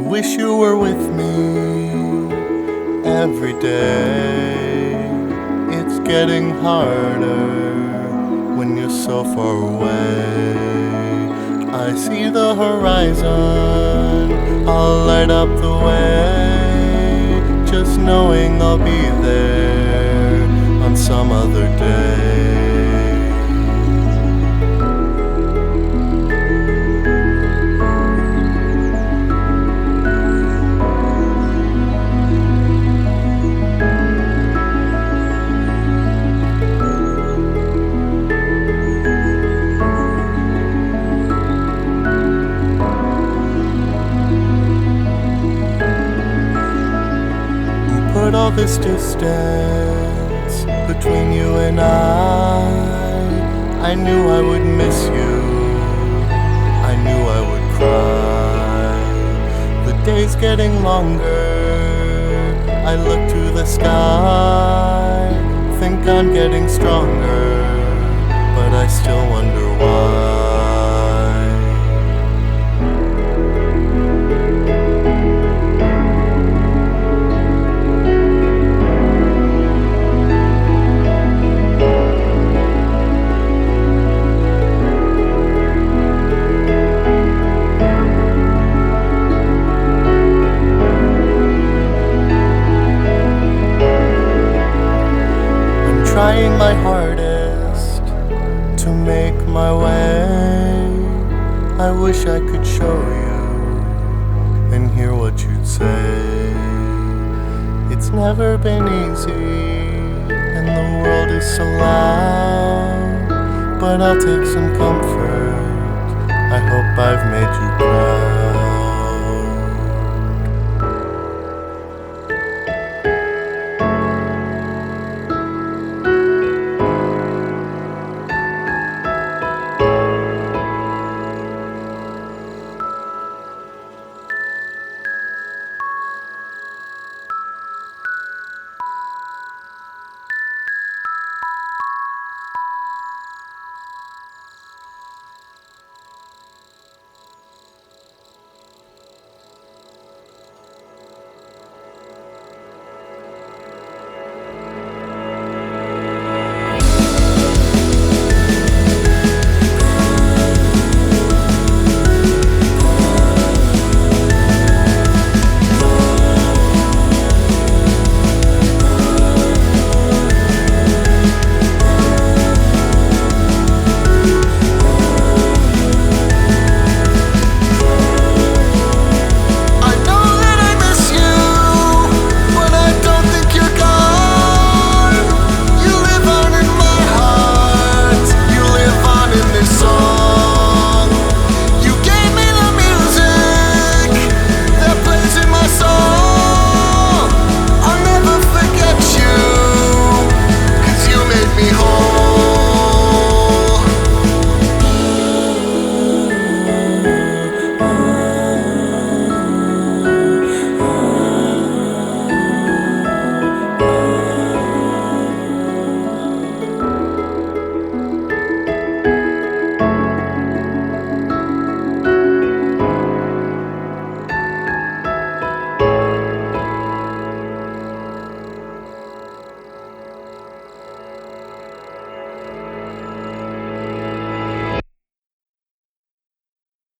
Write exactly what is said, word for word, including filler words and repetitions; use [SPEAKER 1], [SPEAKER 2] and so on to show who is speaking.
[SPEAKER 1] wish you were with me every day. It's getting harder when you're so far away. I see the horizon, I'll light up the way, just knowing I'll be there on some other day. Put all this distance between you and I. I knew I would miss you, I knew I would cry. The day's getting longer, I look to the sky, think I'm getting stronger, but I still wonder why. Trying my hardest to make my way. I wish I could show you and hear what you'd say. It's never been easy and the world is so loud, but I'll take some comfort. I hope I've made you proud.